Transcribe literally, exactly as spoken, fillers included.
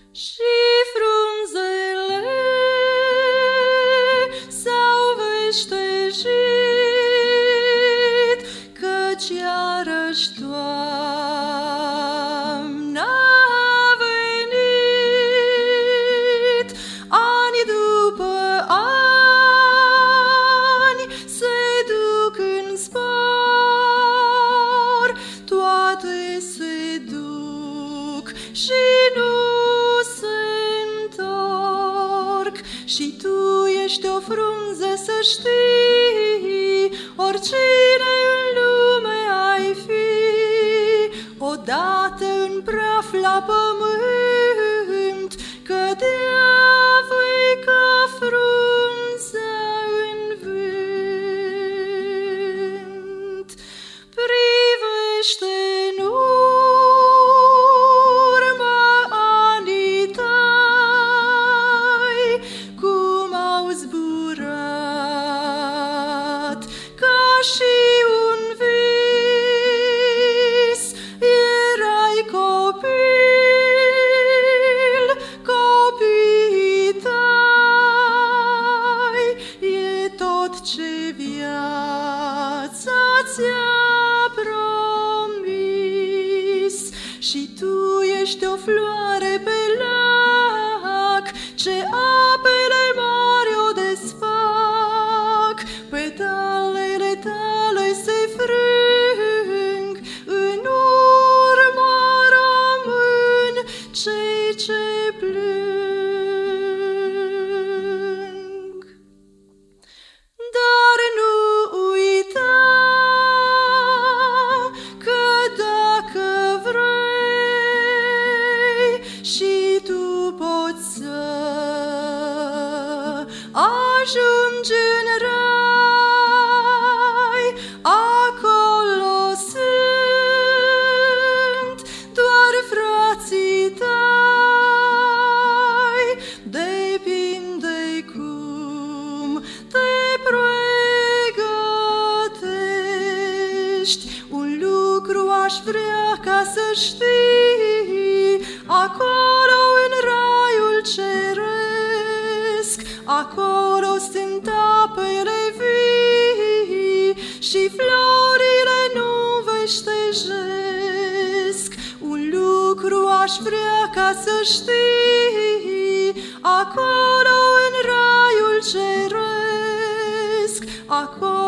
Și frunzele s-au veștejit, căci iarăși toamna a venit. Ani după ani se duc în zbor, toate se duc și nu se întorc. Și tu ești o frunză, să știi, oricine în lume ai fi, odată în praf la pământ, cădea voi ca frunza în vânt. Privește în urmă anii tăi, cum au zburat ca și un vis. Erai copil, copiii tăi, e tot ce viața ți-a promis. Și tu ești o floare pe lac, ce apele mari o desfac. Petalele tale se frâng, în urmă rămân cei ce plâng. Dar nu uita că dacă vrei, și tu poți să ajungi în rai. Acolo sunt doar frații tăi, depinde cum te pregătești. Un lucru aș vrea ca să știi, acolo în raiul ceresc, acolo sunt apele vii și florile nu veștejesc. Un lucru aș vrea ca să știi, acolo în raiul ceresc, acolo